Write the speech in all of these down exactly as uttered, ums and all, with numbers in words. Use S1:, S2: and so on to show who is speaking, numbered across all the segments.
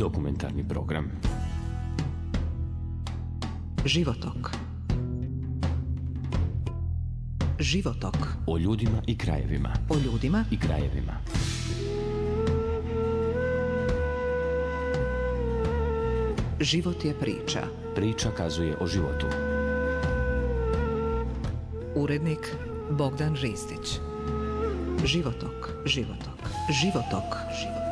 S1: Dokumentarni program
S2: Životok. Životok.
S1: O ljudima i krajevima.
S2: O ljudima
S1: i krajevima.
S2: Život je priča.
S1: Priča kazuje o životu.
S2: Urednik Bogdan Ristić. Životok. Životok. Životok. Životok.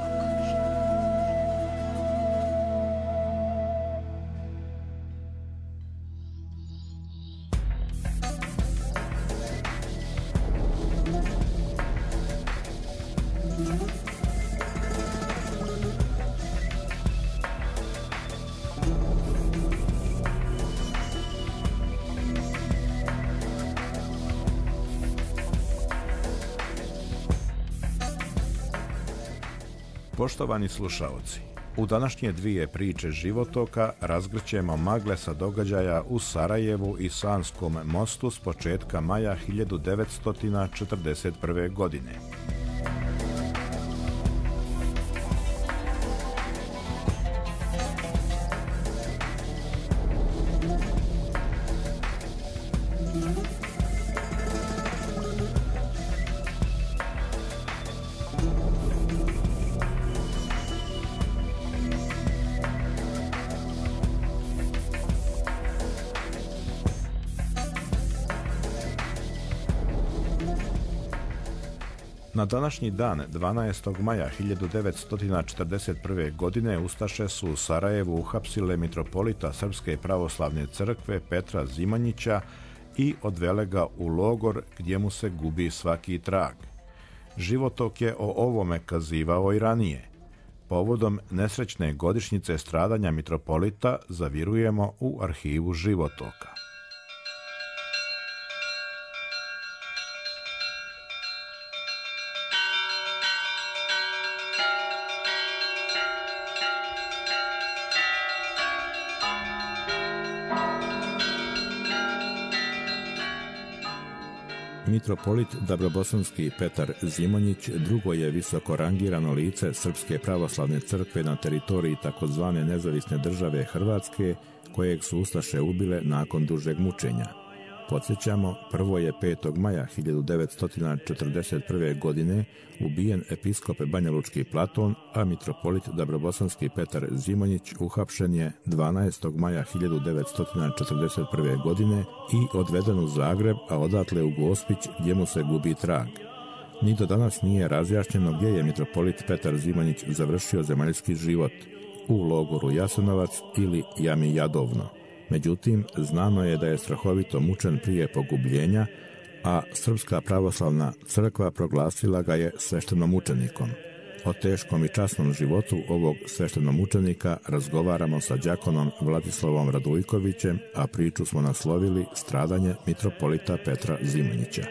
S3: Poštovani slušaoci, u današnje dvije priče životoka razgrćemo magle sa događaja u Sarajevu i Sanskom mostu s početka maja hiljadu devetsto četrdeset prve. godine. Na današnji dan, dvanaestog maja hiljadu devetsto četrdeset prve. godine, ustaše su u Sarajevu uhapsile mitropolita Srpske pravoslavne crkve Petra Zimonjića i odvele ga u logor gdje mu se gubi svaki trag. Životok je o ovome kazivao i ranije. Povodom nesrećne godišnjice stradanja mitropolita zavirujemo u arhivu Životoka. Mitropolit Dabrobosanski Petar Zimonjić drugo je visoko rangirano lice Srpske pravoslavne crkve na teritoriji takozvane nezavisne države Hrvatske, kojeg su ustaše ubile nakon dužeg mučenja. Podsjećamo, prvo je petog maja hiljadu devetsto četrdeset prve. godine ubijen episkop Banjalučki Platon, a mitropolit Dabrobosanski Petar Zimonjić uhapšen je dvanaestog maja hiljadu devetsto četrdeset prve. godine i odveden u Zagreb, a odatle u Gospić gdje mu se gubi trag. Ni do danas nije razjašnjeno gdje je mitropolit Petar Zimonjić završio zemaljski život, u logoru Jasenovac ili jami Jadovno. Međutim, znano je da je strahovito mučen prije pogubljenja, a Srpska pravoslavna crkva proglasila ga je sveštenomučenikom. O teškom i časnom životu ovog sveštenomučenika razgovaramo sa đakonom Vladislavom Radujkovićem, a priču smo naslovili Stradanje mitropolita Petra Zimonjića.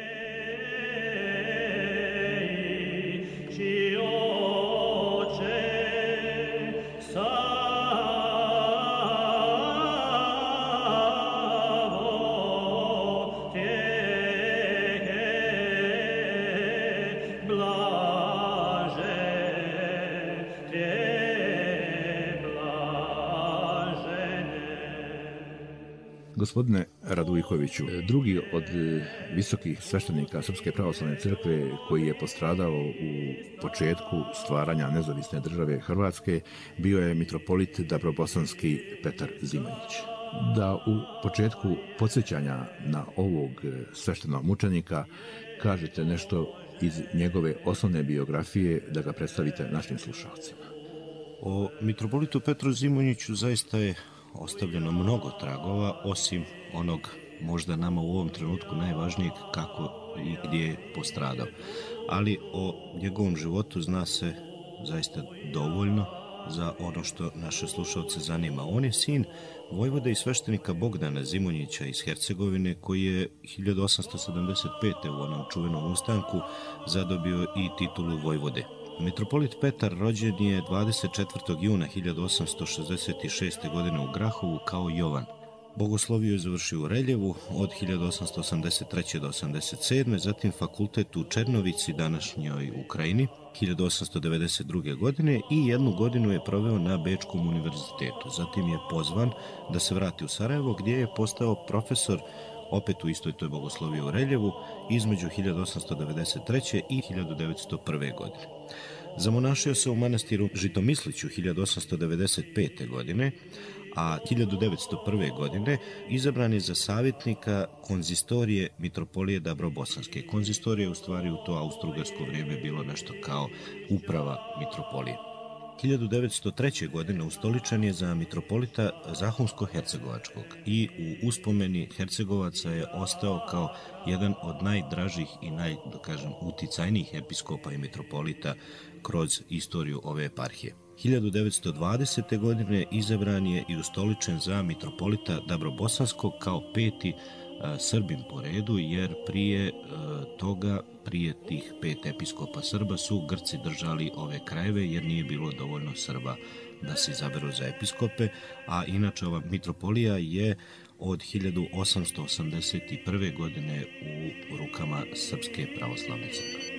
S3: Gospodine Radujkoviću, drugi od visokih sveštenika Srpske pravoslavne crkve koji je postradao u početku stvaranja nezavisne države Hrvatske bio je mitropolit Dabrobosanski Petar Zimonjić. Da u početku podsjećanja na ovog sveštenomučenika kažete nešto iz njegove osnovne biografije, da ga predstavite našim slušalcima.
S4: O mitropolitu Petru Zimonjiću zaista je ostavljeno mnogo tragova, osim onog možda nama u ovom trenutku najvažnijeg kako i gdje je postradao. Ali o njegovom životu zna se zaista dovoljno za ono što naše slušalce zanima. On je sin vojvode i sveštenika Bogdana Zimonjića iz Hercegovine, koji je hiljadu osamsto sedamdeset pete. u onom čuvenom ustanku zadobio i titulu vojvode. Mitropolit Petar rođen je dvadeset četvrtog juna hiljadu osamsto šezdeset šeste. godine u Grahovu kao Jovan. Bogosloviju je završio u Reljevu od hiljadu osamsto osamdeset treće do osamdeset sedme. Zatim fakultet u Černovici, današnjoj Ukrajini, hiljadu osamsto devedeset druge. godine i jednu godinu je proveo na Bečkom univerzitetu. Zatim je pozvan da se vrati u Sarajevo gdje je postao profesor opet u istoj toj Bogosloviji u Reljevu između hiljadu osamsto devedeset treće. i hiljadu devetsto prve. godine. Zamonašio se u manastiru Žitomisliću hiljadu osamsto devedeset pete. godine, a hiljadu devetsto prve. godine izabran je za savjetnika konzistorije Mitropolije Dabrobosanske. Konzistorije u stvari u to austrougarsko vrijeme bilo nešto kao uprava Mitropolije. hiljadu devetsto treće. godine ustoličen je za mitropolita Zahumsko-hercegovačkog i u uspomeni Hercegovaca je ostao kao jedan od najdražih i naj, da kažem, uticajnijih episkopa i mitropolita kroz istoriju ove eparhije. hiljadu devetsto dvadesete. godine izabran je i ustoličen za mitropolita Dabrobosanskog kao peti a, Srbin po redu, jer prije a, toga, prije tih pet episkopa Srba su Grci držali ove krajeve jer nije bilo dovoljno Srba da se izaberu za episkope, a inače ova mitropolija je od hiljadu osamsto osamdeset prve. godine u rukama Srpske pravoslavne crkve.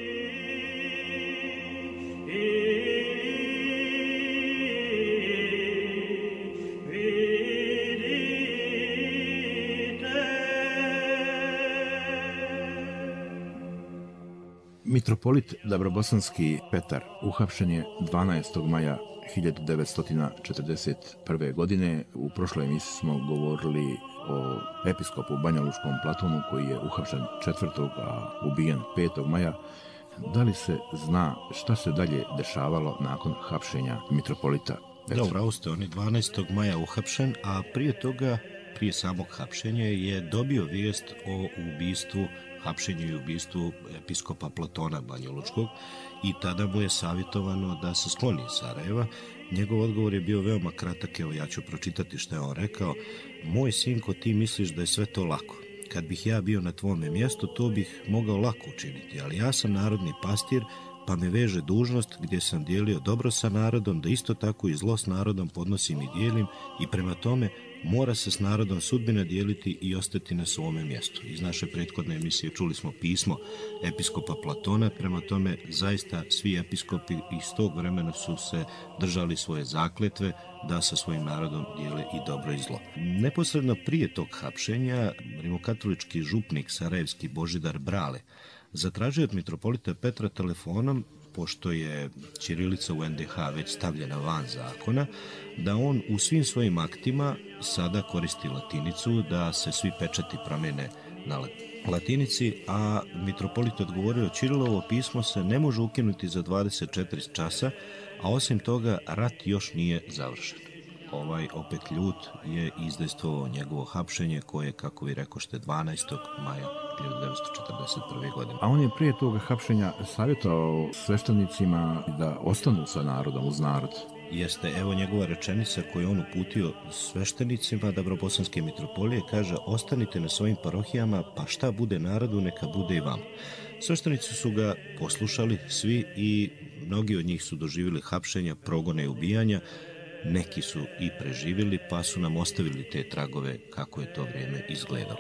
S3: Mitropolit Dabrobosanski Petar uhapšen je dvanaestog maja hiljadu devetsto četrdeset prve. godine. U prošloj emisiji smo govorili o episkopu Banjalučkom Platonu koji je uhapšen četvrtog. a ubijen petog. maja. Da li se zna šta se dalje dešavalo nakon hapšenja mitropolita Petra?
S4: Dobro, ste, on je dvanaestog. maja uhapšen, a prije toga, prije samog hapšenja je dobio vijest o ubistvu, hapšenju i ubistvu episkopa Platona Banjalučkog i tada mu je savjetovano da se skloni iz Sarajeva. Njegov odgovor je bio veoma kratak, evo ja ću pročitati što je on rekao. Moj sinko, ti misliš da je sve to lako. Kad bih ja bio na tvome mjestu, to bih mogao lako učiniti, ali ja sam narodni pastir, pa me veže dužnost gdje sam dijelio dobro sa narodom, da isto tako i zlo s narodom podnosim i dijelim i prema tome mora se s narodom sudbina dijeliti i ostati na svome mjestu. Iz naše prethodne emisije čuli smo pismo episkopa Platona, prema tome zaista svi episkopi iz tog vremena su se držali svoje zakletve da sa svojim narodom dijele i dobro i zlo. Neposredno prije tog hapšenja rimokatolički župnik sarajevski Božidar Brale zatražio od mitropolita Petra telefonom, pošto je ćirilica u en de ha već stavljena van zakona, da on u svim svojim aktima sada koristi latinicu, da se svi pečati promjene na latinici, a mitropolit odgovorio: Ćirilovo pismo se ne može ukinuti za dvadeset četiri časa, a osim toga rat još nije završen. Ovaj opet ljut je izdejstvovao njegovo hapšenje koje, kako vi rekošte, dvanaestog. maja hiljadu devetsto četrdeset prve. godine.
S3: A on je prije toga hapšenja savjetovao sveštenicima da ostanu sa narodom, uz narod.
S4: Jeste, evo njegova rečenica koju on uputio sveštenicima Dabrobosanske mitropolije, kaže: ostanite na svojim parohijama, pa šta bude narodu, neka bude i vam. Sveštenici su ga poslušali svi i mnogi od njih su doživjeli hapšenja, progone i ubijanja. Neki su i preživjeli, pa su nam ostavili te tragove kako je to vrijeme izgledalo.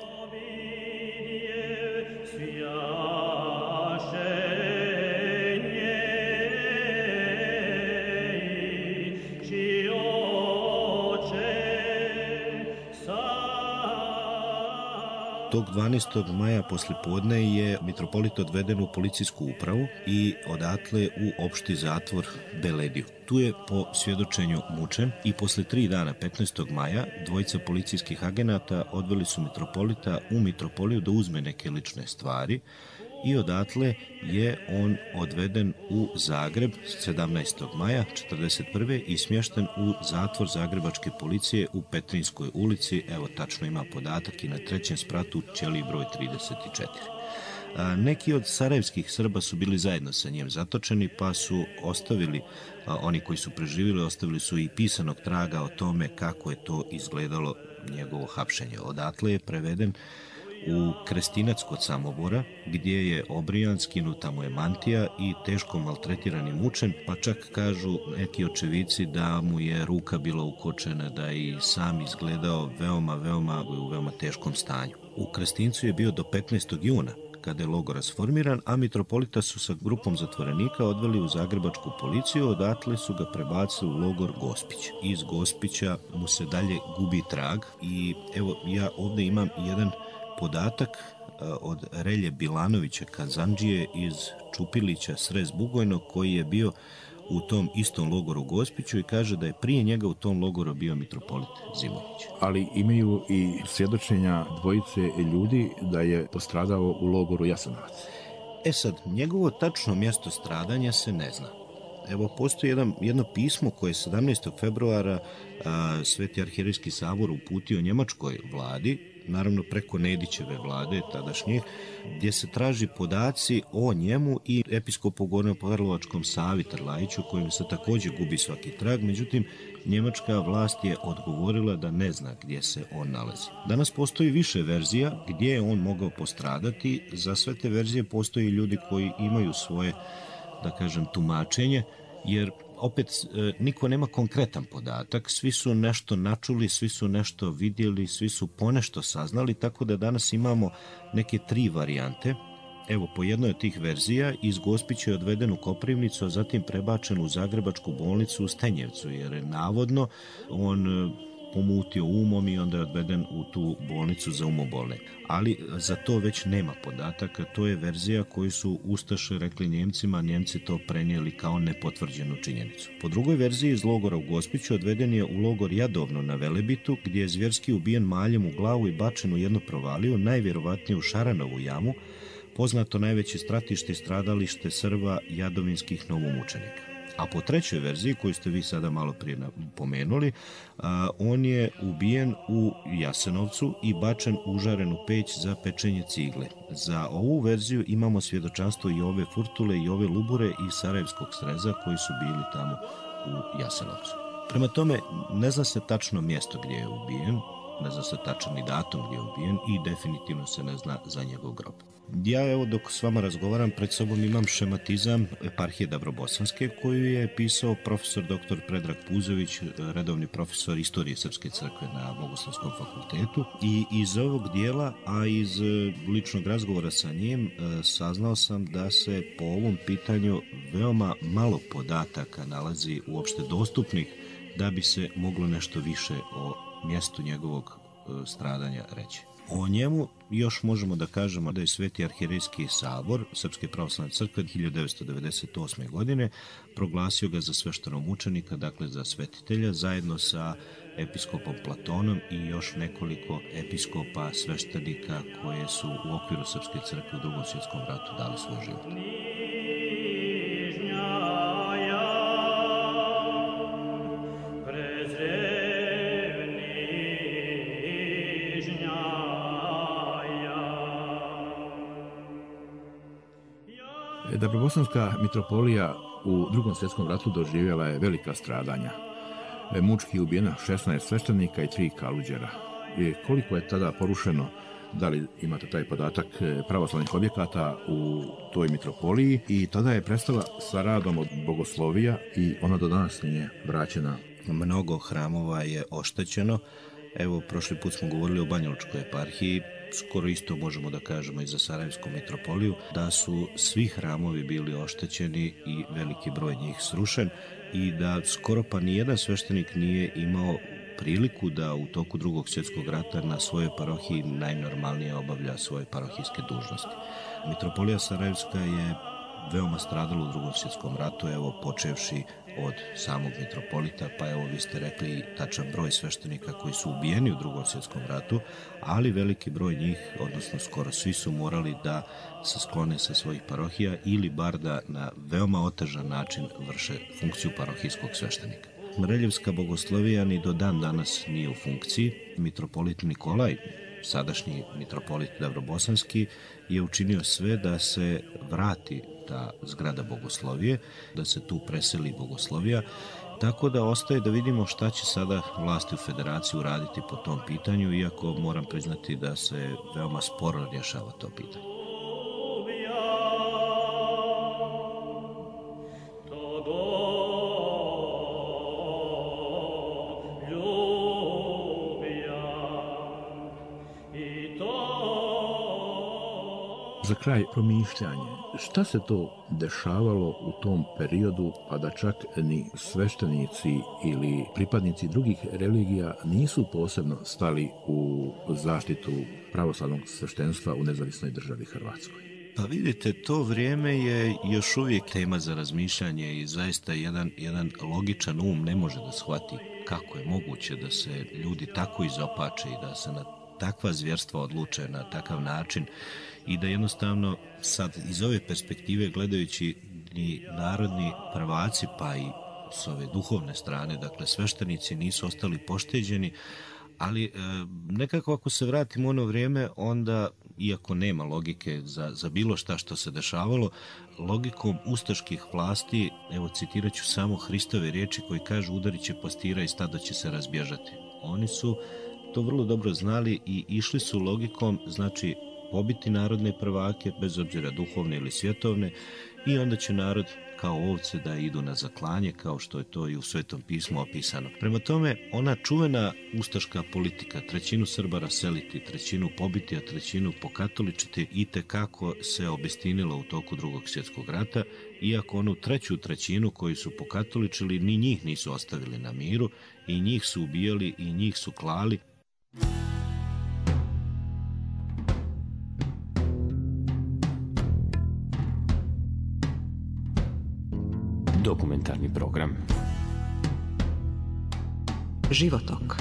S4: Tog dvanaestog. maja poslijepodne je mitropolit odveden u policijsku upravu i odatle u opšti zatvor Belediju. Tu je po svjedočenju mučen i posle tri dana, petnaestog. maja, dvojica policijskih agenata odveli su mitropolita u mitropoliju da uzme neke lične stvari i odatle je on odveden u Zagreb sedamnaestog. maja četrdeset prve. i smješten u zatvor zagrebačke policije u Petrinjskoj ulici, evo tačno ima podatak, i na trećem spratu ćeliji broj trideset četiri. A, neki od sarajevskih Srba su bili zajedno sa njim zatočeni, pa su ostavili, a, oni koji su preživjeli, ostavili su i pisanog traga o tome kako je to izgledalo njegovo hapšenje. Odatle je preveden u Krestinac kod Samobora, gdje je obrijan, skinuta mu je mantija i teško maltretiran i mučen, pa čak kažu neki očevici da mu je ruka bila ukočena, da je i sam izgledao veoma, veoma u veoma teškom stanju. U Krestincu je bio do petnaestog juna, kada je logor rasformiran, a mitropolita su sa grupom zatvorenika odveli u zagrebačku policiju, odatle su ga prebacili u logor Gospić. Iz Gospića mu se dalje gubi trag i evo ja ovdje imam jedan podatak od Relje Bilanovića Kazandžije iz Čupilića Srez Bugojno, koji je bio u tom istom logoru u Gospiću i kaže da je prije njega u tom logoru bio mitropolit Zimonjić.
S3: Ali imaju i svjedočenja dvojice ljudi da je postradao u logoru Jasenovac.
S4: E sad, njegovo tačno mjesto stradanja se ne zna. Evo, postoji jedan, jedno pismo koje je sedamnaestog februara a, Sveti arhijerejski sabor uputio njemačkoj vladi, naravno preko Nedićeve vlade tadašnje, gdje se traži podaci o njemu i episkopu Gornjo-Karlovačkom Savi Trlajiću, kojim se također gubi svaki trag, međutim njemačka vlast je odgovorila da ne zna gdje se on nalazi. Danas postoji više verzija gdje je on mogao postradati. Za sve te verzije postoji ljudi koji imaju svoje, da kažem, tumačenje, jer opet niko nema konkretan podatak, svi su nešto načuli, svi su nešto vidjeli, svi su ponešto saznali, tako da danas imamo neke tri varijante. Evo, po jednoj od tih verzija iz Gospića je odveden u Koprivnicu, a zatim prebačen u Zagrebačku bolnicu u Stenjevcu, jer je navodno on pomutio umom i onda je odveden u tu bolnicu za umobolne. Ali za to već nema podataka, to je verzija koju su ustaše rekli Njemcima, Njemci to prenijeli kao nepotvrđenu činjenicu. Po drugoj verziji iz logora u Gospiću odveden je u logor Jadovno na Velebitu, gdje je zvjerski ubijen maljem u glavu i bačen u jednu provaliju, najvjerovatnije u Šaranovu jamu, poznato najveće stratište i stradalište Srba jadovinskih novomučenika. A po trećoj verziji, koju ste vi sada malo prije pomenuli, a, on je ubijen u Jasenovcu i bačen u užarenu peć za pečenje cigle. Za ovu verziju imamo svjedočanstvo i ove Furtule i ove Lubure iz Sarajevskog Sreza koji su bili tamo u Jasenovcu. Prema tome, ne zna se tačno mjesto gdje je ubijen, ne zna se tačan ni datum gdje je ubijen i definitivno se ne zna za njegov grob. Ja evo dok s vama razgovaram pred sobom imam šematizam eparhije Dabrobosanske koju je pisao profesor doktor Predrag Puzović, redovni profesor istorije Srpske crkve na Bogoslovskom fakultetu, i iz ovog dijela, a iz ličnog razgovora sa njim, saznao sam da se po ovom pitanju veoma malo podataka nalazi uopšte dostupnih da bi se moglo nešto više o mjestu njegovog stradanja reći. O njemu još možemo da kažemo da je Sveti arhijerejski sabor Srpske pravoslavne crkve hiljadu devetsto devedeset osme. godine proglasio ga za sveštenomučenika, dakle za svetitelja, zajedno sa episkopom Platonom i još nekoliko episkopa sveštenika koje su u okviru Srpske crkve u Drugom svjetskom ratu dali svoj život.
S3: Dabrobosanska mitropolija u Drugom svjetskom ratu doživjela je velika stradanja. Mučki je ubijeno šesnaest sveštenika i tri kaluđera. I koliko je tada porušeno, da li imate taj podatak, pravoslavnih objekata u toj mitropoliji, i tada je prestala sa radom od bogoslovija i ona do danas nije vraćena.
S4: Mnogo hramova je oštećeno. Evo, prošli put smo govorili o Banjalučkoj eparhiji, skoro isto možemo da kažemo i za Sarajevsku mitropoliju, da su svi hramovi bili oštećeni i veliki broj njih srušen i da skoro pa nijedan sveštenik nije imao priliku da u toku Drugog svjetskog rata na svojoj parohiji najnormalnije obavlja svoje parohijske dužnosti. Mitropolija Sarajevska je veoma stradala u Drugom svjetskom ratu, evo počevši od samog mitropolita, pa evo vi ste rekli tačan broj sveštenika koji su ubijeni u Drugom svjetskom ratu, ali veliki broj njih, odnosno skoro svi, su morali da se sklone sa svojih parohija ili bar da na veoma otežan način vrše funkciju parohijskog sveštenika. Mreljevska bogoslovija ni do dan danas nije u funkciji. Mitropolit Nikolaj, sadašnji mitropolit Dabrobosanski, je učinio sve da se vrati ta zgrada bogoslovije, da se tu preseli bogoslovija. Tako da ostaje da vidimo šta će sada vlasti u federaciji uraditi po tom pitanju, iako moram priznati da se veoma sporo rješava to pitanje.
S3: Za kraj promišljanje, šta se to dešavalo u tom periodu, pa da čak ni sveštenici ili pripadnici drugih religija nisu posebno stali u zaštitu pravoslavnog sveštenstva u nezavisnoj državi Hrvatskoj?
S4: Pa vidite, to vrijeme je još uvijek tema za razmišljanje i zaista jedan, jedan logičan um ne može da shvati kako je moguće da se ljudi tako izopače i da se na takva zvjerstva odluče na takav način i da jednostavno sad iz ove perspektive gledajući ni narodni prvaci pa i s ove duhovne strane, dakle sveštenici nisu ostali pošteđeni, ali e, nekako ako se vratimo u ono vrijeme, onda iako nema logike za, za bilo šta što se dešavalo, logikom ustaških vlasti, evo citirat ću samo Hristove riječi koji kažu udarit će pastira i stado će se razbježati. Oni su to vrlo dobro znali i išli su logikom, znači pobiti narodne prvake, bez obzira duhovne ili svjetovne, i onda će narod kao ovce da idu na zaklanje, kao što je to i u Svetom pismu opisano. Prema tome, ona čuvena ustaška politika, trećinu Srba raseliti, trećinu pobiti, a trećinu pokatoličiti, itekako se obistinila u toku Drugog svjetskog rata, iako onu treću trećinu koju su pokatoličili, ni njih nisu ostavili na miru, i njih su ubijali, i njih su klali.
S1: Dokumentarni program.
S2: Životok.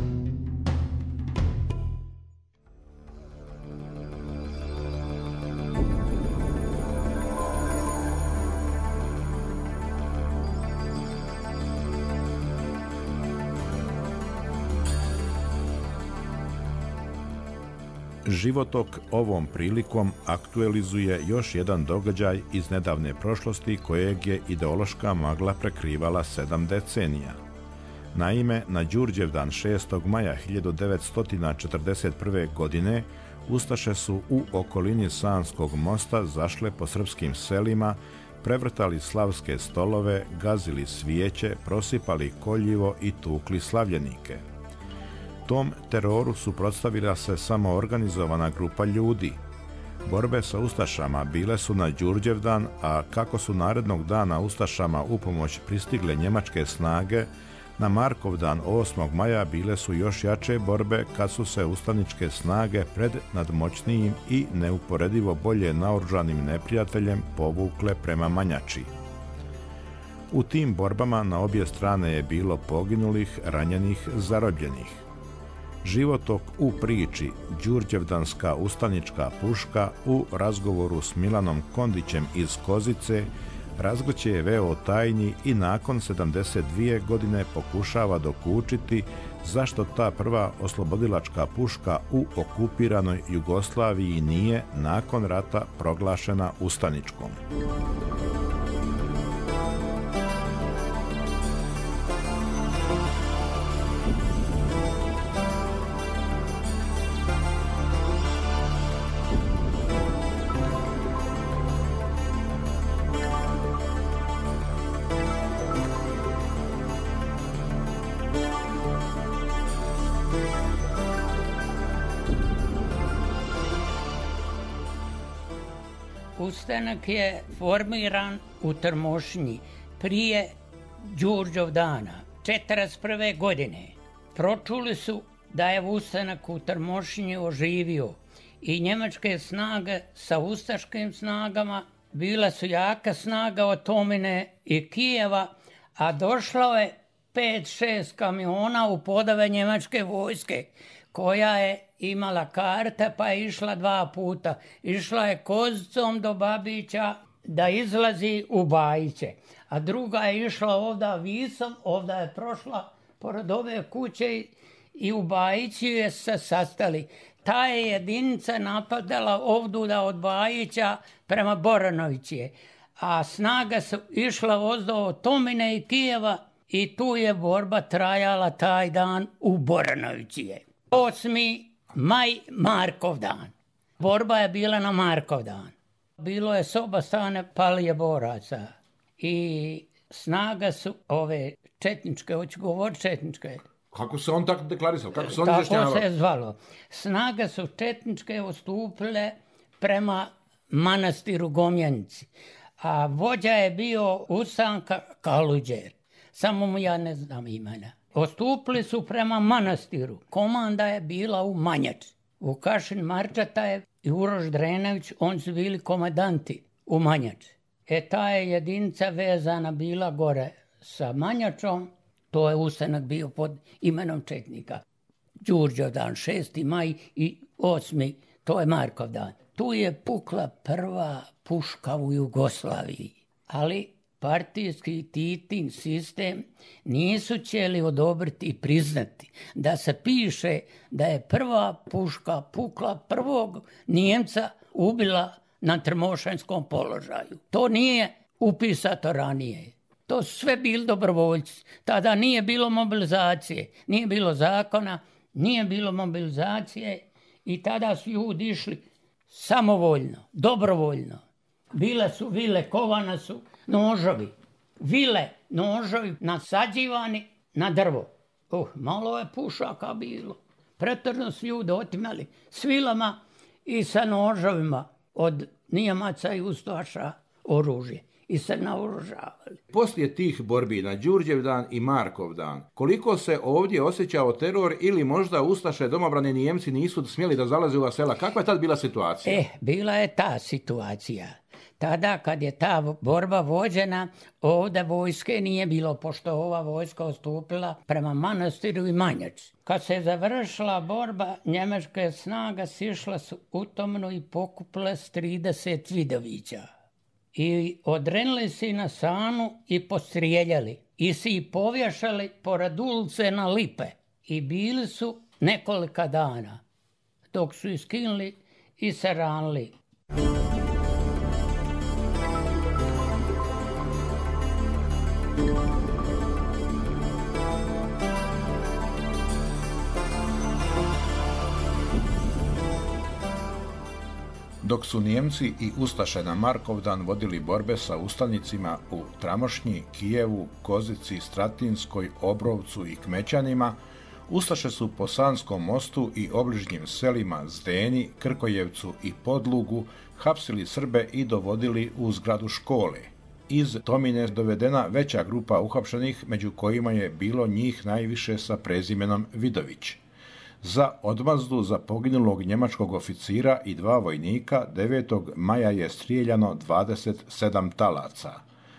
S3: Životok ovom prilikom aktualizuje još jedan događaj iz nedavne prošlosti kojeg je ideološka magla prekrivala sedam decenija. Naime, na Đurđevdan šestog maja hiljadu devetsto četrdeset prve. godine ustaše su u okolini Sanskog mosta zašle po srpskim selima, prevrtali slavske stolove, gazili svijeće, prosipali koljivo i tukli slavljenike. Tom teroru suprotstavila se samo organizovana grupa ljudi. Borbe sa ustašama bile su na Đurđevdan, a kako su narednog dana ustašama upomoć pristigle njemačke snage, na Markovdan osmog maja bile su još jače borbe kad su se ustaničke snage pred nadmoćnijim i neuporedivo bolje naoružanim neprijateljem povukle prema Manjači. U tim borbama na obje strane je bilo poginulih, ranjenih, zarobljenih. Životok u priči Đurđevdanska ustanička puška u razgovoru s Milanom Kondićem iz Kozice razgrće je veo tajnji i nakon sedamdeset dvije godine pokušava dokučiti zašto ta prva oslobodilačka puška u okupiranoj Jugoslaviji nije nakon rata proglašena ustaničkom.
S5: Ustanak je formiran u Trmošnji prije Đurđevdana, četrdeset prve. godine. Pročuli su da je ustanak u Trmošnji oživio i njemačke snage sa ustaškim snagama bila su jaka snaga od Tomine i Kijeva, a došlo je pet šest kamiona u podave njemačke vojske, koja je imala karte pa je išla dva puta. Išla je Kozicom do Babića da izlazi u Bajiće, a druga je išla ovdje Visom, ovdje je prošla pored ove kuće i u Bajići je se sastali. Ta je jedinica napadala ovduda od Bajića prema Boranovićije, a snaga su išla ozdo od Tomine i Kijeva i tu je borba trajala taj dan u Boranovići je. osmi maj, Markov dan. Borba je bila na Markov dan. Bilo je s oba strane palije boraca i snaga su ove četničke, hoću govoriti četničke.
S6: Kako se on tako deklarisao? Kako se on
S5: Tako
S6: izjašnjavao?
S5: se je zvalo. Snaga su četničke ustupile prema manastiru Gomjanici. A vođa je bio Usanka Kaluđer. Samo mu ja ne znam imena. Ostupili su prema manastiru. Komanda je bila u Manjači. Vukašin Marčata je i Uroš Drenović, oni su bili komandanti u Manjači. E ta je jedinica vezana bila gore sa Manjačom. To je ustanak bio pod imenom četnika. Đurđevdan, šesti maj i osmi, to je Markov dan. Tu je pukla prva puška u Jugoslaviji, ali partijski Titin sistem nisu htjeli odobriti i priznati da se piše da je prva puška pukla prvog Nijemca ubila na Trmošanskom položaju. To nije upisato ranije. To su sve bili dobrovoljci. Tada nije bilo mobilizacije, nije bilo zakona, nije bilo mobilizacije i tada su ljudi išli samovoljno, dobrovoljno. Bile su vile, kovana su nožovi. Vile, nožovi nasađivani na drvo. Uh, malo je pušaka bilo. Pretrno su ljudi otimali s vilama i sa nožovima od Nijemaca i Ustaša oružje. I se naoružavali.
S6: Poslije tih borbi na Đurđevdan i Markov dan, koliko se ovdje osjećao teror ili možda ustaše domobrani Nijemci nisu smjeli da zalaze u ova sela? Kakva je tad bila situacija?
S5: E, bila je ta situacija. Tada kad je ta borba vođena, ovdje vojske nije bilo, pošto ova vojska ostupila prema manastiru i Manjači. Kad se je završila borba, njemačke snaga sišla su u Tomnu i pokupile s trideset Vidovića. I odrenili si na Sanu i postrijeljali. I si ih povješali pored ulice na lipe. I bili su nekolika dana. Dok su ih skinuli i se ranili.
S6: Dok su Nijemci i ustaše na Markovdan vodili borbe sa ustanicima u Tramošnji, Kijevu, Kozici, Stratinskoj, Obrovcu i Kmećanima, ustaše su po Sanskom mostu i obližnjim selima Zdeni, Krkojevcu i Podlugu hapsili Srbe i dovodili u zgradu škole. Iz Tomine dovedena veća grupa uhapšenih, među kojima je bilo njih najviše sa prezimenom Vidović. Za odmazdu za poginulog njemačkog oficira i dva vojnika devetog maja je strijeljano dvadeset sedam talaca.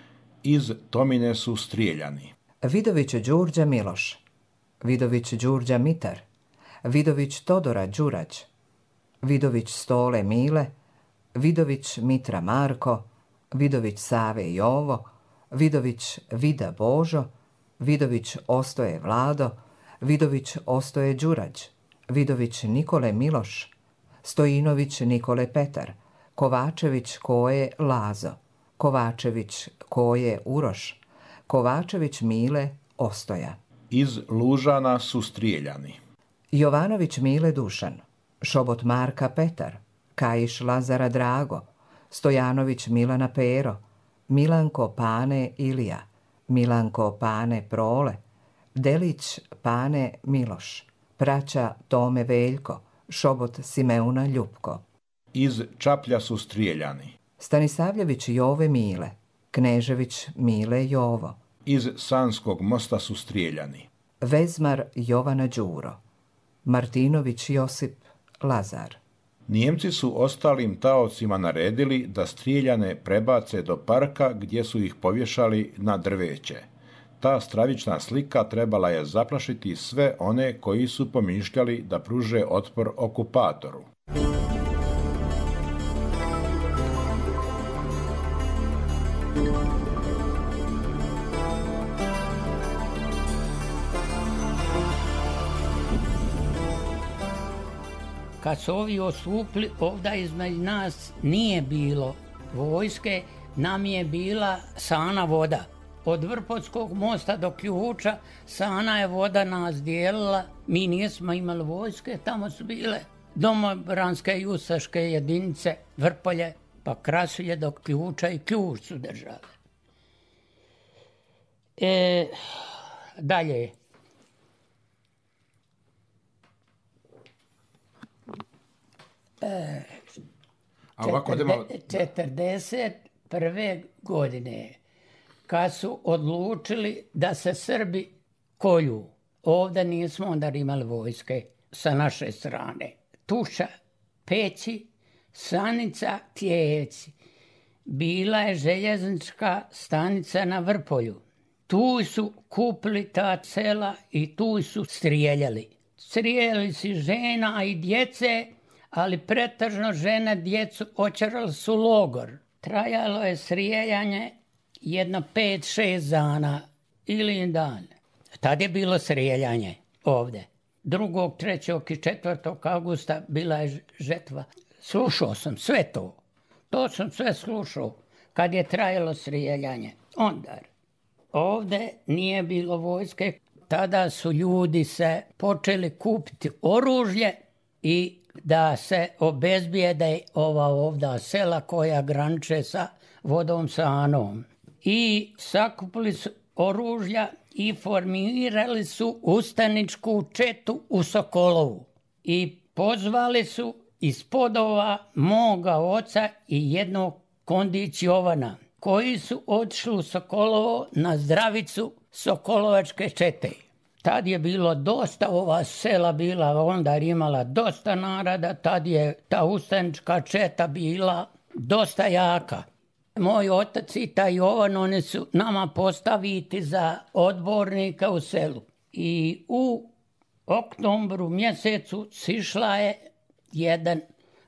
S6: Iz Tomine su strijeljani
S2: Vidović Đurđa Miloš, Vidović Đurđa Mitar, Vidović Todora Đurađ, Vidović Stole Mile, Vidović Mitra Marko, Vidović Save Jovo, Vidović Vida Božo, Vidović Ostoje Vlado, Vidović Ostoje Đurađ, Vidović Nikole Miloš, Stojinović Nikole Petar, Kovačević Koje Lazo, Kovačević Koje Uroš, Kovačević Mile Ostoja.
S6: Iz Lužana su strijeljani
S2: Jovanović Mile Dušan, Šobot Marka Petar, Kajiš Lazara Drago, Stojanović Milana Pero, Milanko Pane Ilija, Milanko Pane Prole, Delić Pane Miloš, Praća Tome Veljko, Šobot Simeuna Ljupko.
S6: Iz Čaplja su strijeljani
S2: Stanisavljević Jove Mile, Knežević Mile Jovo.
S6: Iz Sanskog mosta su strijeljani
S2: Vezmar Jovana Đuro, Martinović Josip Lazar.
S6: Nijemci su ostalim taocima naredili da strijeljane prebace do parka gdje su ih povješali na drveće. Ta stravična slika trebala je zaplašiti sve one koji su pomišljali da pruže otpor okupatoru.
S5: Kad su ovi osvukli, ovdje između nas nije bilo vojske, nam je bila Sana voda. od Vrpolskog mosta do Ključa, Sana je voda nas dijelila, mi nismo imali vojske, tamo su bile domobranske i ustaške jedinice, Vrpolje, pa Krasulje do Ključa i Ključ su držali. E, dalje. E,
S6: A ovako da imamo...
S5: četrdeset prve godine, kad su odlučili da se Srbi kolju, ovdje nismo onda imali vojske sa naše strane. Tuša, Peći, Sanica, Tijevci. Bila je željeznička stanica na Vrpolju. Tu su kupili ta sela i tu su strijeljali. Strijeljali su žena i djece, ali pretežno žene djecu očerali su logor. Trajalo je strijeljanje jedno pet, šest dana ili dan. Tad je bilo strijeljanje ovdje. Drugog, trećeg i četvrtog augusta bila je žetva. Slušao sam sve to. To sam sve slušao kad je trajalo strijeljanje. Onda ovdje nije bilo vojske. Tada su ljudi se počeli kupiti oružje i da se obezbijede ova ovdje sela koja graniče sa vodom Sanom. I sakupili su oružja i formirali su ustaničku četu u Sokolovu. I pozvali su iz Podova moga oca i jednog Kondić Jovana, koji su otišli u Sokolovo na zdravicu Sokolovačke čete. Tad je bilo dosta, ova sela bila, onda je imala dosta naroda, tad je ta ustanička četa bila dosta jaka. Moj otac i taj Jovan, oni su nama postaviti za odbornika u selu. I u oktobru mjesecu sišla je jedan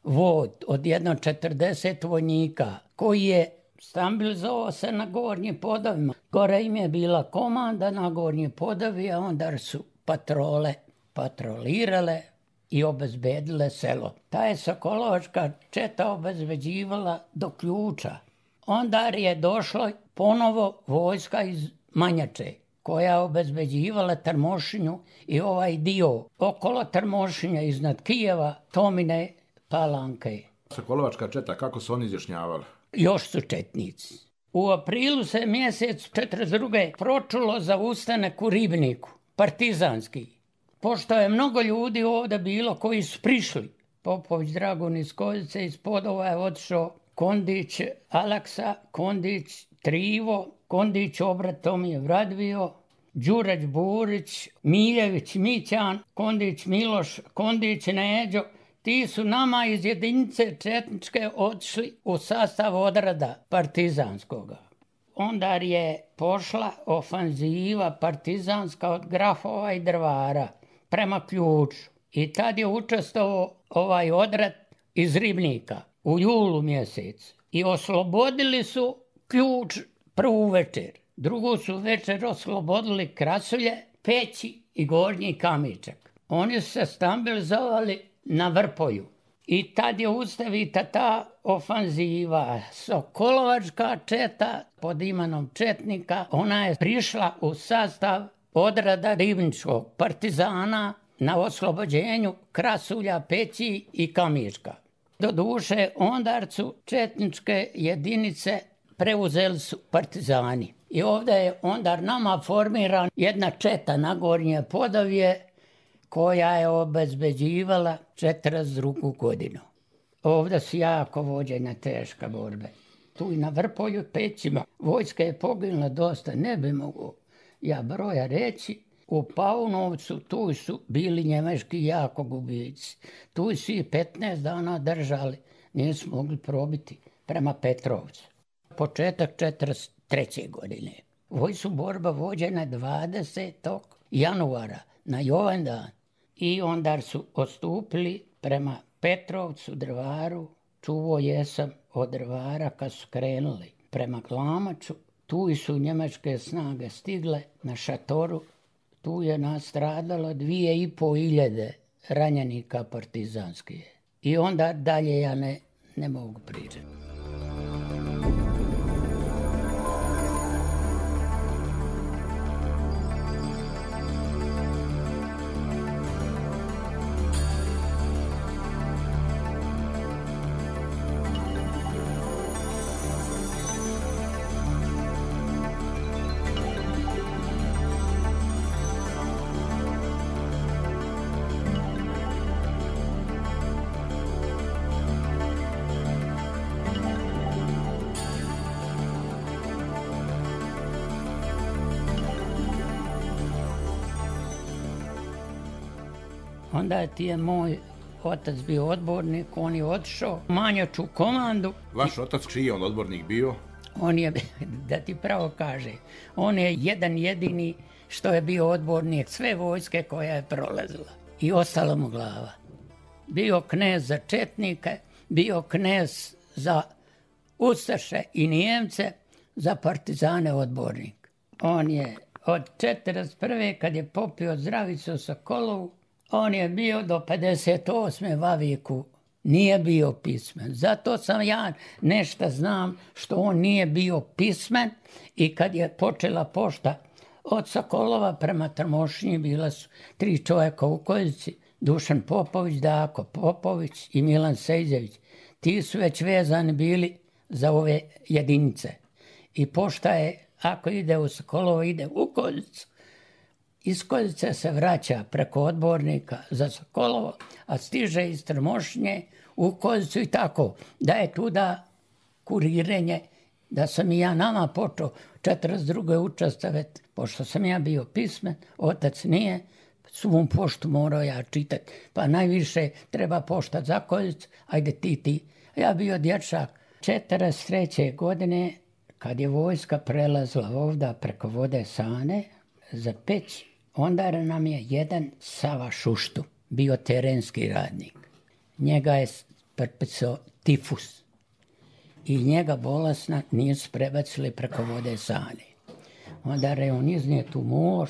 S5: vod od jedno četrdeset vojnika koji je stabilizovao se na Gornjim Podovima. Gore im je bila komanda na Gornjim Podovi, a onda su patrole patrolirale i obezbedile selo. Ta je Sokolovačka četa obezbeđivala do Ključa. Onda je došlo ponovo vojska iz Manjače, koja je obezbeđivala Trmošinju i ovaj dio okolo Trmošinja iznad Kijeva, Tomine, Palanke.
S6: Sokolovačka četa, kako su oni izjašnjavali?
S5: Još su četnici. U aprilu se mjesec četrdeset druge pročulo za ustanak u Ribniku, partizanski. Pošto je mnogo ljudi ovdje bilo koji su prišli, Popović Dragon iz Kozice, iz Podova je otišao Kondić Alaksa, Kondić Trivo, Kondić obrat Tomije Vradvio, Đurać Burić, Miljević Mićan, Kondić Miloš, Kondić Neđo. Ti su nama iz jedinice četničke otišli u sastav odreda partizanskoga. Onda je pošla ofanziva partizanska od Grafova i Drvara prema Ključu. I tad je učestvovao ovaj odred iz Ribnika u julu mjesecu. I oslobodili su Ključ prvu večer. Drugu su večer oslobodili Krasulje, Peći i Gornji Kamičak. Oni su se stabilizovali na Vrpolju. I tad je ustavita ta ofanziva. Sokolovačka četa pod imenom četnika, ona je prišla u sastav odreda Ribničkog partizana na oslobođenju Krasulja, Peći i Kamička. Doduše, onda su četničke jedinice preuzeli su partizani. I ovdje je onda nama formiran jedna četa na Gornje Podovje koja je obezbeđivala četrdeset drugu godinu. Ovdje su jako vođene teška borbe. Tu i na Vrpolju, Pećima, vojska je poginula dosta, ne bi mogu ja broja reći. U Paunovcu tu su bili njemački jako gubici. Tu su i petnaest dana držali, nisu mogli probiti prema Petrovcu. Početak četrdeset treće godine. Vojsu borba vođena dvadesetog januara na Jovendan. I onda su odstupili prema Petrovcu, Drvaru. Čuvo jesam od Drvara kad su krenuli prema Glamaču. Tu su njemačke snage stigle na šatoru. Tu je nastradalo dvije i po hiljade ranjenika partizanskih. I onda dalje ja ne, ne mogu pričati. Onda ti je moj otac bio odbornik, on je otišao u manjaču komandu.
S6: Vaš otac, čiji je on odbornik bio?
S5: On je, da ti pravo kaže, on je jedan jedini što je bio odbornik sve vojske koja je prolazila. I ostala mu glava. Bio knez za četnike, bio knez za ustaše i Nijemce, za partizane odbornik. On je od četrdeset prve kad je popio zdravicu Sokolovu, on je bio do pedeset osme vaviku, nije bio pismen. Zato sam ja nešto znam što on nije bio pismen i kad je počela pošta od Sokolova prema Trmošnji, bila su tri čovjeka u Kozici, Dušan Popović, Dako Popović i Milan Sejđević. Ti su već vezani bili za ove jedinice. I pošta je, ako ide u Sokolovo, ide u Kozicu. Iz Kozice se vraća preko odbornika za Sokolovo, a stiže iz Trmošnje u Kozicu i tako. Da je tuda kurirenje, da sam i ja nama počeo četrdeset druge učestvovati, pošto sam ja bio pismen, otac nije, svu poštu morao ja čitati. Pa najviše treba pošta za Kozicu, ajde ti ti. Ja bio dječak četrdeset treće godine, kad je vojska prelazila ovdje preko vode Sane za Peć, onda nam je jedan Sava Šuštu bio terenski radnik. Njega je prepisao tifus i njega bolesna nisu prebacili preko vode Sane. Onda je on iznijet u mož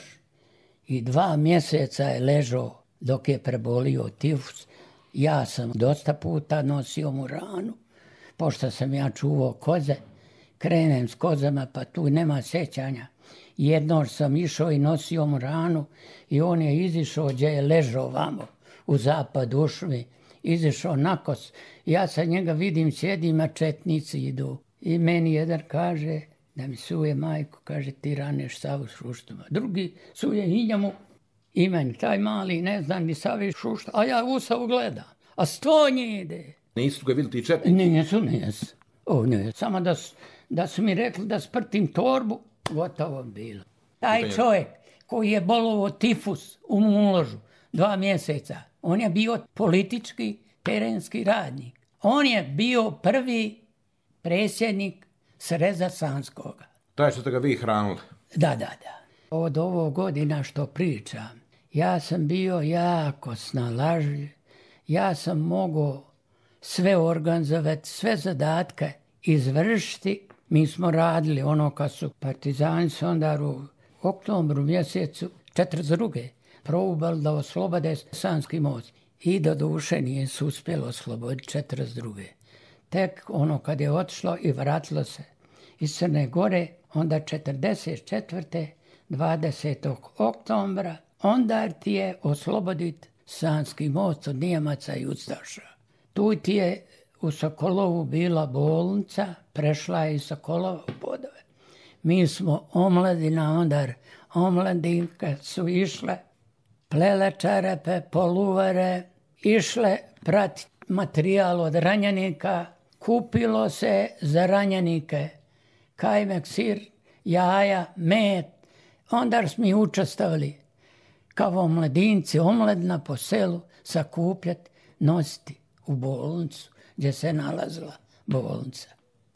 S5: i dva mjeseca je ležao dok je prebolio tifus. Ja sam dosta puta nosio mu ranu, pošto sam ja čuvao koze. Krenem s kozama, pa tu nema sećanja. Jednom sam išao i nosio mu ranu i on je izišao gdje je ležao vamo u zapad ušmi, izišao nakos. Ja sa njega vidim, sjedim, a četnici idu. I meni jedan kaže da mi suje majku, kaže ti raneš Savu Šuštu. Drugi suje i njemu i meni, taj mali ne zna ni Savi Šuštu, a ja u Savu gledam, a sto nje ide.
S6: Nisu ga vidjeli ti četnici?
S5: Nisu, nisu. O, ne, samo da su, da su mi rekli da sprtim torbu, gotovo bilo. Taj čovjek koji je bolovo tifus u Muložu dva mjeseca, on je bio politički terenski radnik. On je bio prvi predsjednik Sreza Sanskoga.
S6: Taj što ste ga vi hranili?
S5: Da, da, da. Od ovog godina što pričam, ja sam bio jako snalažljiv, ja sam mogao sve organizovati, sve zadatke izvršiti. Mi smo radili ono kad su partizani se onda u oktobru mjesecu četrdeset druge probali da oslobode Sanski most. I do duše nije se uspjelo osloboditi četrdeset druge Tek ono kad je otišlo i vratilo se iz Crne Gore, onda četrdeset četvrte dvadesetog oktobra, onda ti je osloboditi Sanski most od Nijemaca i ustaša. Tu ti je u Sokolovu bila bolnica, prešla je iz Sokolova u Podove. Mi smo omladina, onda omladinke su išle, plele čarepe, poluvare, išle pratiti materijal od ranjenika, kupilo se za ranjenike kajmek, sir, jaja, med. Onda smo mi učestvovali kao omladinci, omladina po selu, sakupljati, nositi u bolnicu gdje se nalazila bolnica.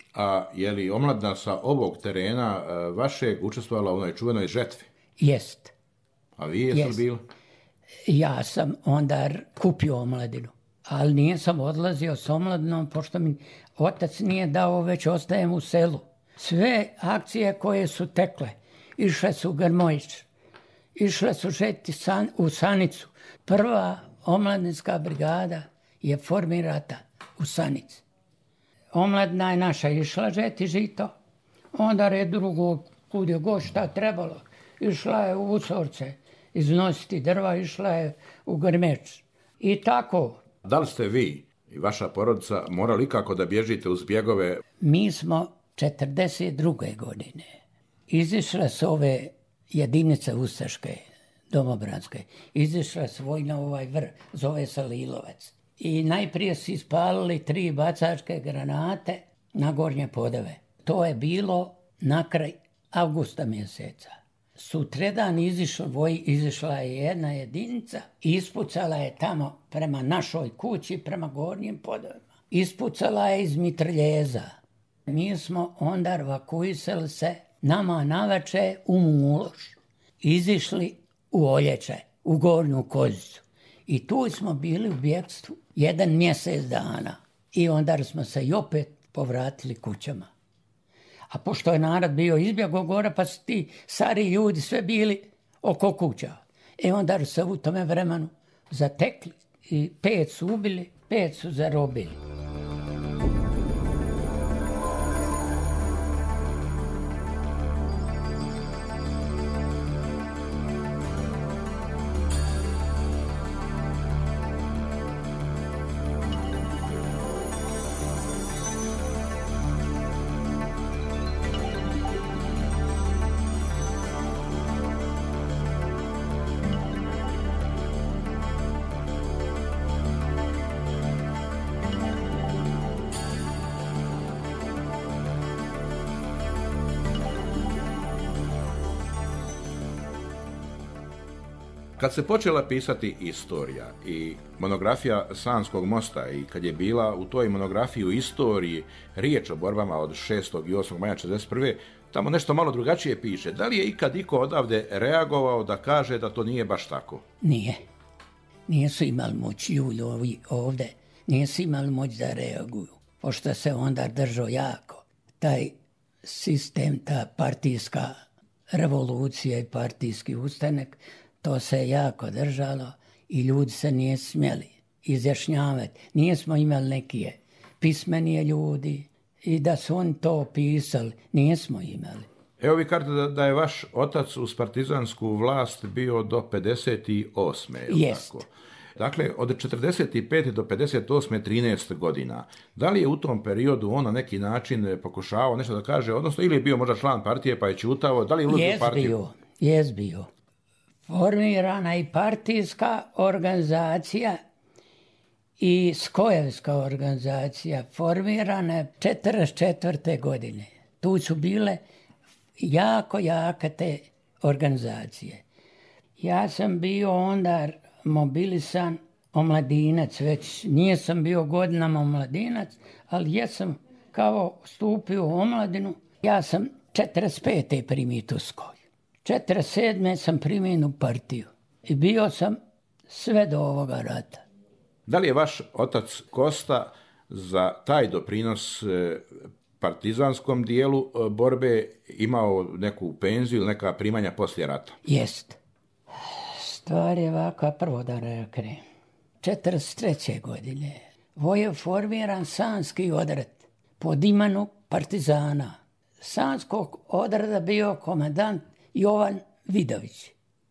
S6: A je li omladina sa ovog terena vašeg učestvovala u onoj čuvenoj žetvi?
S5: Jest.
S6: A vi jesu
S5: Jest.
S6: bili?
S5: Ja sam onda kupio omladinu, ali nisam odlazio s omladinom, pošto mi otac nije dao, već ostajem u selu. Sve akcije koje su tekle, išle su u Grmojić, išle su žeti san, u Sanicu. Prva omladinska brigada je formirata u Sanici. Omladina je naša išla žeti žito, onda je drugo, kud je god šta trebalo, išla je u Usorce, iznositi drva, išla je u Grmeč. I tako.
S6: Da li ste vi i vaša porodica morali ikako da bježite uz bjegove?
S5: Mi smo četrdeset druge godine izišle su ove jedinice ustaške, domobranske, izišle su vojna ovaj vrh, zove se Lilovac. I najprije su ispalili tri bacačke granate na Gornje Podove. To je bilo na kraj avgusta mjeseca. Sutredan izišla, voj, izišla je jedna jedinica i ispucala je tamo prema našoj kući, prema Gornjim Podovima. Ispucala je iz mitraljeza. Mi smo onda evakuisali se nama navače u Muloš. Izišli u Olječe, u Gornju Kozicu. I tu smo bili u bjekstvu jedan mjesec dana. I onda smo se i opet povratili kućama. A pošto je narod bio izbjegao gore, pa su ti stari ljudi sve bili oko kuća. E onda su se u tome vremenu zatekli i pet su ubili, pet su zarobili.
S6: Kad se počela pisati istorija i monografija Sanskog mosta i kad je bila u toj monografiji u istoriji riječ o borbama od šestog i osmog maja četrdeset prve. tamo nešto malo drugačije piše. Da li je ikad iko odavde reagovao da kaže da to nije baš tako?
S5: Nije. Nisu imali moć ljudi ovdje. Nisu imali moć da reaguju. Pošto se onda držao jako. Taj sistem, ta partijska revolucija i partijski ustanak, to se jako držalo i ljudi se nije smjeli izjašnjavati. Nismo imali neke pismenije ljudi i da su oni to pisali, nismo imali.
S6: Evo vi kažete da, da je vaš otac uz partizansku vlast bio do pedeset osme.
S5: Jest.
S6: Tako? Dakle, od četrdeset pete do pedeset osme trinaest godina. Da li je u tom periodu on na neki način pokušavao nešto da kaže, odnosno ili je bio možda član partije pa je ćutao, da li je ulazio u partiju?
S5: Bio, jes bio. Formirana i partijska organizacija i skojevska organizacija formirana je četrdeset četvrte godine. Tu su bile jako jake te organizacije. Ja sam bio onda mobilisan omladinac, već nije sam bio godinama omladinac, ali jesam kao stupio u omladinu. Ja sam četrdeset pete primio tu skoj. četrdeset sedme sam primjen u partiju i bio sam sve do ovoga rata.
S6: Da li je vaš otac Kosta za taj doprinos partizanskom dijelu borbe imao neku penziju ili neka primanja poslije rata?
S5: Jest. Stvar je ovakva, prvo da reknem. četrdeset treće godine voj je formiran sanski odred pod imenu partizana. Sanskog odreda bio komandant Jovan Vidović.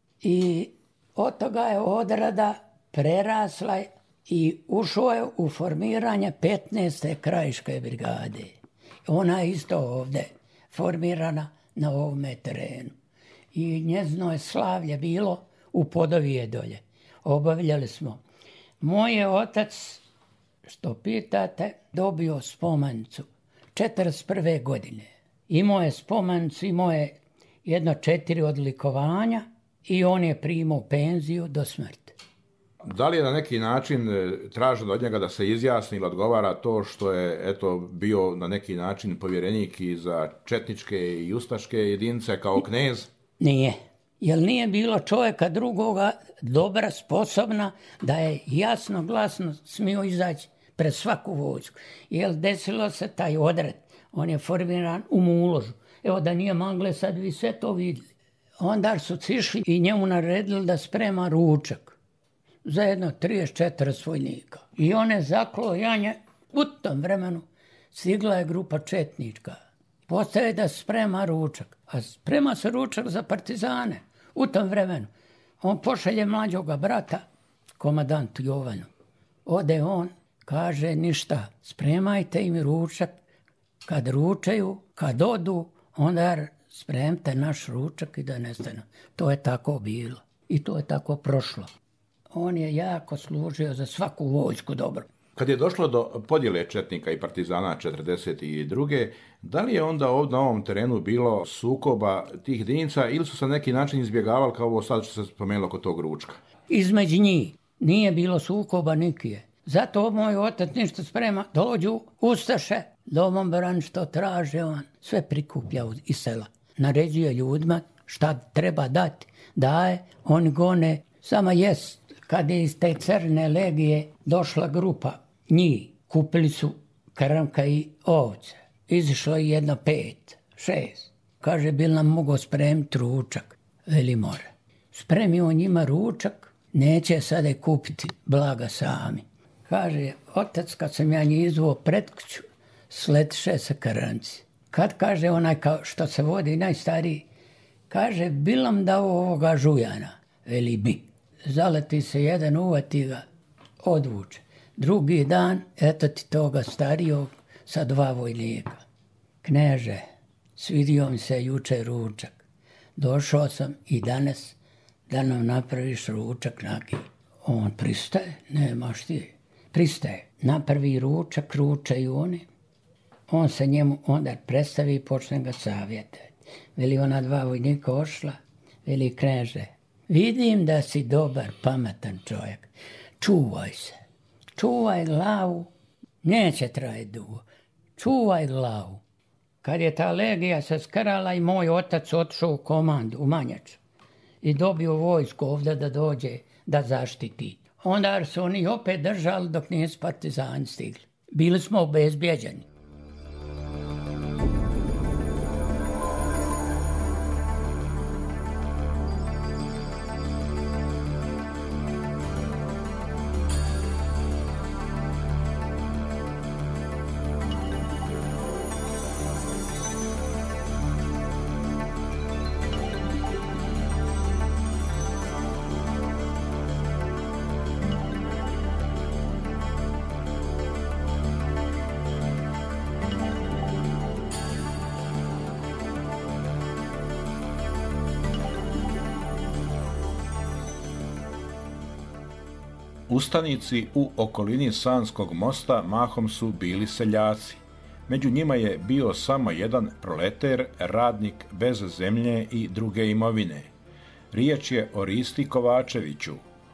S5: I od toga je odreda prerasla i ušao je u formiranje petnaeste krajiške brigade. Ona je isto ovdje formirana na ovome terenu. I njezino je slavlje bilo u Podovije dolje. Obavljali smo. Moj je otac, što pitate, dobio spomenicu četrdeset prve godine. Imao je spomenicu, imao je jedno četiri odlikovanja i on je primao penziju do smrti.
S6: Da li je na neki način traženo od njega da se izjasni ili odgovara to što je eto bio na neki način povjerenik i za četničke i ustaške jedinice kao knez?
S5: Nije. Jer nije bilo čovjeka drugoga dobra, sposobna da je jasno, glasno smio izaći pred svaku vojsku. Jer desilo se taj odred. On je formiran u Muložu. Evo da nije Mangle, sad vi sve to vidjeli. Onda su cišli i njemu naredili da sprema ručak za jedno trideset četiri vojnika. I on je zaklo janje. U tom vremenu stigla je grupa četnička. Postaje da sprema ručak. A sprema se ručak za partizane. U tom vremenu. On pošalje mlađoga brata, komandantu Jovanu. Ode on, kaže ništa, spremajte im ručak. Kad ručaju, kad odu, onda spremte naš ručak i da nestane. To je tako bilo. I to je tako prošlo. On je jako služio za svaku vojsku dobro.
S6: Kad je došlo do podjele četnika i partizana četrdeset druge. da li je onda ovdje na ovom terenu bilo sukoba tih jedinica ili su se na neki način izbjegavali kao ovo sad što se spomenulo kod tog ručka?
S5: Između njih nije bilo sukoba nikije. Zato moj otac ništa sprema. Dođu ustaše, domom bran što traže on. Sve prikuplja iz sela. Naređuje ljudima šta treba dati. Daje, oni gone. Sama jest, kad je iz te crne legije došla grupa njih, kupili su karanka i ovce. Izišlo je jedno pet, šest. Kaže, bil nam mogo spremiti ručak. Veli more. Spremio njima ručak, neće sada kupiti blaga sami. Kaže, otac, kad sam ja njih izvao pred kuću, sletiše se karanci. Kad kaže onaj kao što se vodi najstariji, kaže, bil nam dao ovoga žujana. Veli bi. Zaleti se jedan, uvati ga, odvuče. Drugi dan, eto ti toga starijog sa dva vojnika. Kneže, svidio mi se juče ručak. Došao sam i danas da nam napraviš ručak naki. On pristaje, nemaš ti. Pristaje, napravi ručak, ručaju oni. On se njemu onda predstavi i počne ga savjetati. Veli ona dva vojnika ošla, veli kneže, vidim da si dobar, pametan čovjek. Čuvaj se. Čuvaj glavu, neće trajati dugo. Čuvaj glavu. Kad je ta legija se skrala i moj otac otišao u komandu, u Manjaču. I dobio vojsku ovdje da dođe da zaštiti. Onda su oni opet držali dok nisu partizani stigli. Bili smo obezbjeđeni.
S6: Ustanici u okolini Sanskog mosta mahom su bili seljaci. Među njima je bio samo jedan proleter, radnik bez zemlje i druge imovine. Riječ je o Risti Kovačeviću.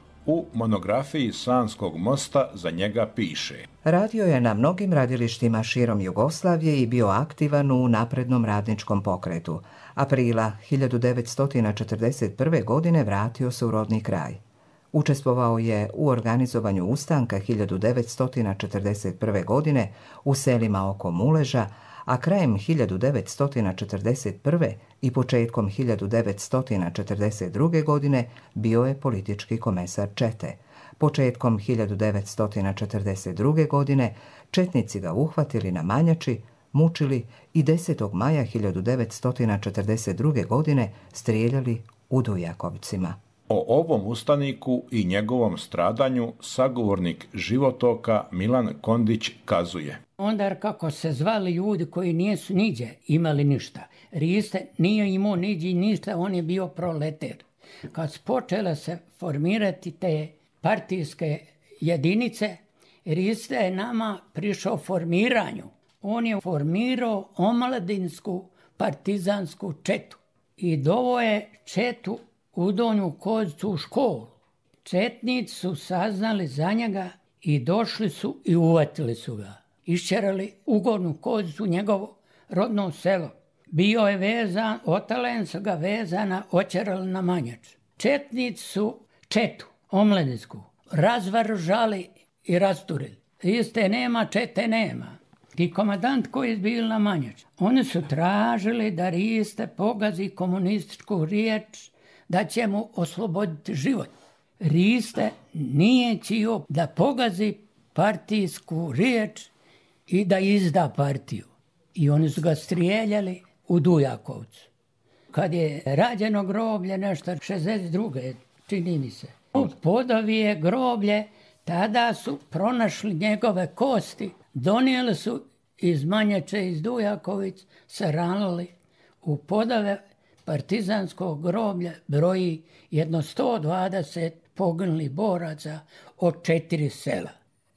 S6: U monografiji Sanskog mosta za njega piše:
S2: Radio je na mnogim radilištima širom Jugoslavije i bio aktivan u naprednom radničkom pokretu. Aprila hiljadu devetsto četrdeset prve. godine vratio se u rodni kraj. Učestvovao je u organizovanju ustanka hiljadu devetsto četrdeset prve. godine u selima oko Muleža, a krajem hiljadu devetsto četrdeset prve. i početkom hiljadu devetsto četrdeset druge. godine bio je politički komesar čete. Početkom hiljadu devetsto četrdeset druge. godine četnici ga uhvatili na Manjači, mučili i desetog maja hiljadu devetsto četrdeset druge. godine strijeljali u Dujakovcima.
S6: O ovom ustaniku i njegovom stradanju sagovornik Životoka Milan Kondić kazuje:
S5: Onda kako se zvali ljudi koji nisu niđe imali ništa. Riste nije imao niđe ništa, on je bio proleter. Kad su počele se formirati te partijske jedinice, Riste je nama prišao formiranju. On je formirao omladinsku partizansku četu i dovo je četu u Donju Kozicu u školu. Četnici su saznali za njega i došli su i uvatili su ga. Iščerali u Gornju Kozicu, njegovo rodno selo. Bio je vezan, otalen su ga vezana, očerali na Manjač. Četnici su četu, omladinsku, razvaržali i rasturili. Iste nema, čete nema. I komandant koji je bil na Manjač. Oni su tražili da Riste pogazi komunističku riječ, da će mu osloboditi život. Riste nije htio da pogazi partijsku riječ i da izda partiju. I oni su ga strijeljali u Dujakovcu. Kad je rađeno groblje, nešto šezdeset druge. čini mi se. U Podovi je groblje, tada su pronašli njegove kosti, donijeli su iz Manjače, iz Dujaković, se ranili u Podove. Partizansko groblje broji jedno sto dvadeset poginulih boraca od četiri sela.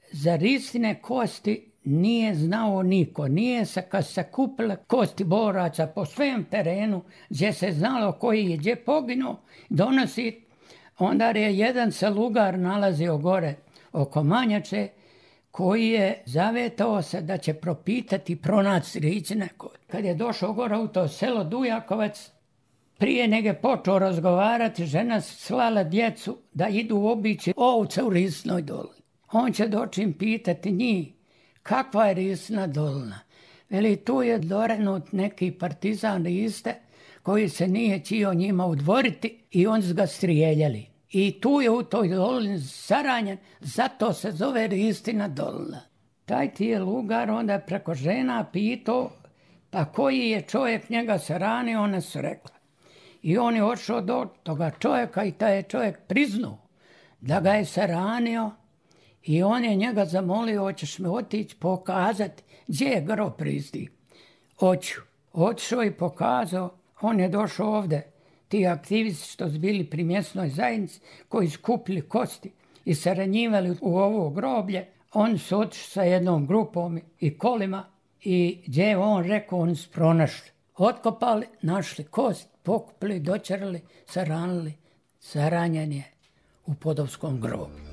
S5: za Ristine kosti nije znao niko. Nije se, kad se kupile kosti boraca po svem terenu, gdje se znalo koji je gdje poginuo, donosi, onda je jedan se lugar nalazio gore oko Manjače, koji je zavetao se da će propitati pronaći Ristine kosti. Kad je došao gore u to selo Dujakovac, prije nego je počeo razgovarati, žena slala djecu da idu obići ovce u Risnoj dolini. On će doći im pitati njih kakva je Risna dolina. Veli, tu je dorenut neki partizan Riste koji se nije htio njima udvoriti i on su ga strijeljali. I tu je u toj dolini saranjen, zato se zove Ristina dolina. Taj ti je lugar onda preko žena pitao pa koji je čovjek njega saranio, one su rekla. I on je odšao do toga čovjeka i taj je čovjek priznao da ga je saranio i on je njega zamolio, hoćeš mi otići pokazati gdje je grob Risti. Hoću. Otišao i pokazao, on je došao ovdje. Ti aktivisti što su bili pri mjesnoj zajednici, koji su kupili kosti i saranjivali u ovo groblje, oni su otišli sa jednom grupom i kolima i gdje je on rekao, oni su pronašli. Otkopali, našli kost, pokupili, dočerali, saranili. Saranjen je u Podovskom groblju.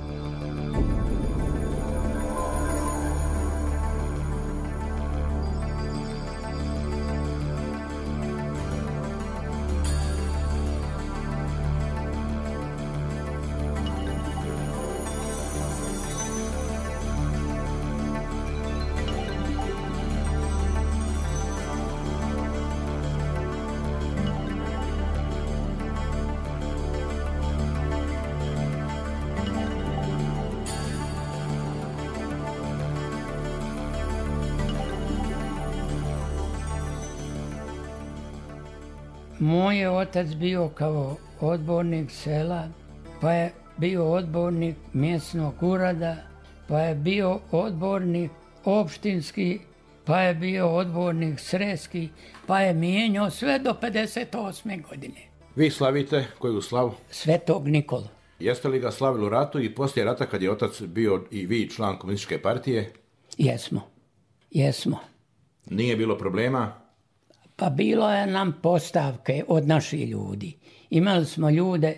S5: Moj je otac bio kao odbornik sela, pa je bio odbornik mjesnog ureda, pa je bio odbornik opštinski, pa je bio odbornik sredski, pa je mijenjao sve do pedeset osme godine.
S6: Vi slavite koju slavu?
S5: Svetog Nikola.
S6: Jeste li ga slavili u ratu i poslije rata kad je otac bio i vi član komunističke partije?
S5: Jesmo, jesmo.
S6: Nije bilo problema?
S5: Pa bilo je nam postavke od naših ljudi. Imali smo ljude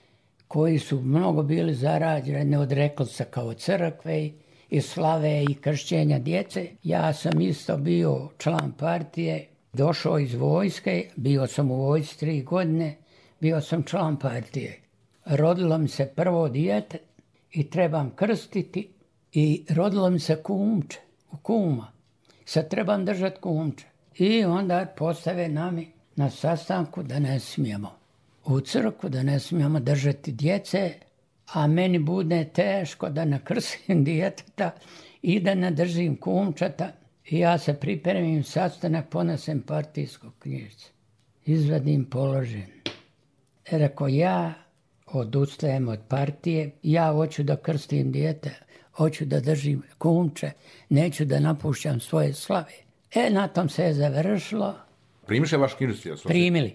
S5: koji su mnogo bili zarađeni, odrekli se kao crkve i slave i kršćenja djece. Ja sam isto bio član partije, došao iz vojske, bio sam u vojsci tri godine, bio sam član partije. Rodilo mi se prvo dijete i trebam krstiti i rodilo mi se kumče, kuma. Sad trebam držati kumče. I onda postave nami na sastanku da ne smijemo u crkvu, da ne smijemo držati djece, a meni bude teško da ne krstim djeteta i da ne držim kumčata. I ja se pripremim sastanak, ponesem partijsko knjižice. Izvadim, položim. Rekao, ja odustajem od partije, ja hoću da krstim dijete, hoću da držim kumče, neću da napušćam svoje slave. E, na tom se je završilo.
S6: Primiše vaš knjižicu?
S5: Primili.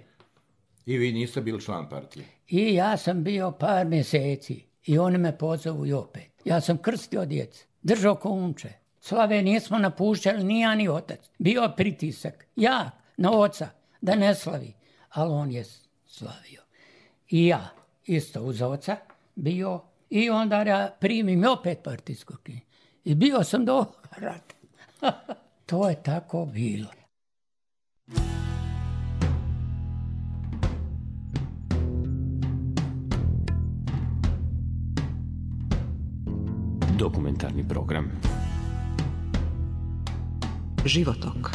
S6: I vi niste bili član partije?
S5: I ja sam bio par mjeseci i oni me pozovu i opet. Ja sam krstio djece, držao kumče. Slave nismo napušćali ni ja ni otac. Bio pritisak, ja, na oca, da ne slavi. Ali on je slavio. I ja, isto uz oca, bio. I onda ja primim opet partijsku knjižicu. I bio sam do rata. To je tako bilo.
S1: Dokumentarni program.
S2: Životok.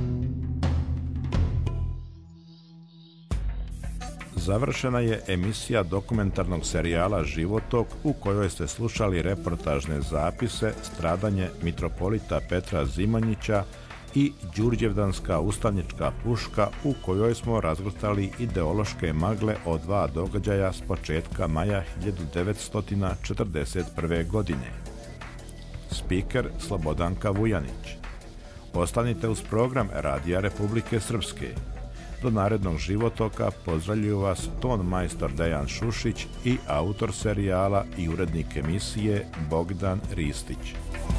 S3: Završena je emisija dokumentarnog serijala Životok u kojoj ste slušali reportažne zapise Stradanje mitropolita Petra Zimonjića i Đurđevdanska ustavnička puška u kojoj smo razvrstali ideološke magle o dva događaja s početka maja hiljadu devetsto četrdeset prve. godine. Spiker Slobodanka Vujanić. Ostanite uz program Radija Republike Srpske. Do narednog životoka pozdravljuju vas ton majstor Dejan Šušić i autor serijala i urednik emisije Bogdan Ristić.